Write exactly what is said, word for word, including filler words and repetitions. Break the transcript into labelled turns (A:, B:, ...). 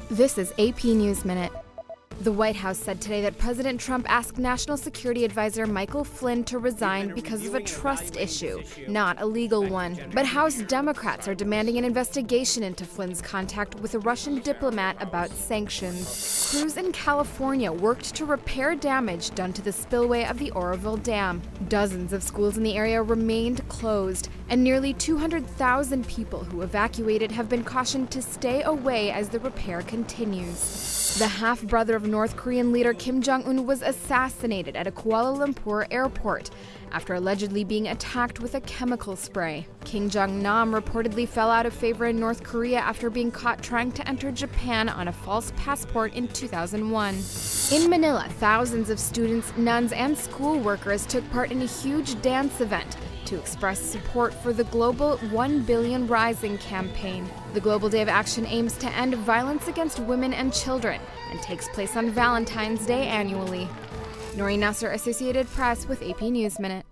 A: This is A P News Minute. The White House said today that President Trump asked National Security Advisor Michael Flynn to resign because of a trust issue, not a legal one. But House Democrats are demanding an investigation into Flynn's contact with a Russian diplomat about sanctions. Crews in California worked to repair damage done to the spillway of the Oroville Dam. Dozens of schools in the area remained closed, and nearly two hundred thousand people who evacuated have been cautioned to stay away as the repair continues. The half-brother of North Korean leader Kim Jong-un was assassinated at a Kuala Lumpur airport after allegedly being attacked with a chemical spray. Kim Jong-nam reportedly fell out of favor in North Korea after being caught trying to enter Japan on a false passport in two thousand one. In Manila, thousands of students, nuns, and school workers took part in a huge dance event to express support for the global One Billion Rising campaign. The Global Day of Action aims to end violence against women and children and takes place on Valentine's Day annually. Noreen Nasser, Associated Press with A P News Minute.